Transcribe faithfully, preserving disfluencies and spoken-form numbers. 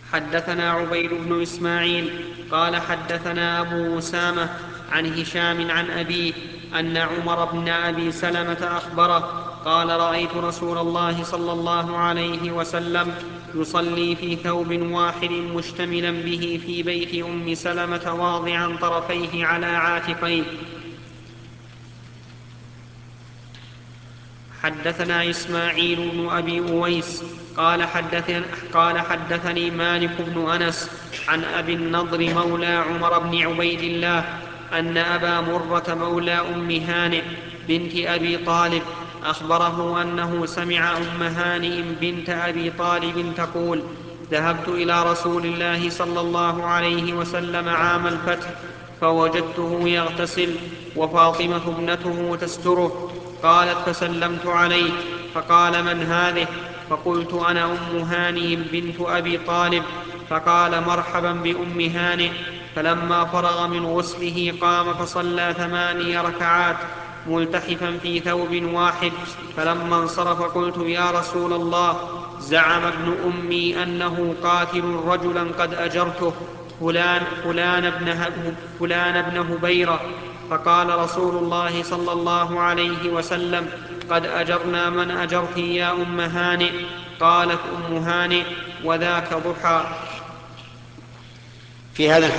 حدثنا عبيد بن إسماعيل قال حدثنا أبو أسامة عن هشام عن أبيه أن عمر بن أبي سلمة أخبره قال رأيت رسول الله صلى الله عليه وسلم يصلي في ثوب واحد مشتملا به في بيت أم سلمة واضعا طرفيه على عاتقيه. حدثنا إسماعيل بن أبي أويس قال حدثني, قال حدثني مالك بن أنس عن أبي النضر مولى عمر بن عبيد الله أن أبا مرة مولى أم هانئ بنت أبي طالب أخبره أنه سمع أم هانئ بنت أبي طالب تقول ذهبت إلى رسول الله صلى الله عليه وسلم عام الفتح فوجدته يغتسل وفاطمة ابنته تستره. قالت فسلمت عليه فقال من هذه؟ فقلت أنا أم هانئ بنت أبي طالب. فقال مرحبا بأم هانئ. فلما فرغ من غسله قام فصلى ثماني ركعات ملتحفا في ثوب واحد. فلما انصرف قلت يا رسول الله زعم ابن أمي أنه قاتل رجلا قد أجرته فلان, فلان, ابن, فلان ابن هبيرة. فقال رسول الله صلى الله عليه وسلم قد أجرنا من أجرت يا أم هانئ. قالت أم هانئ وذاك ضحى. في هذا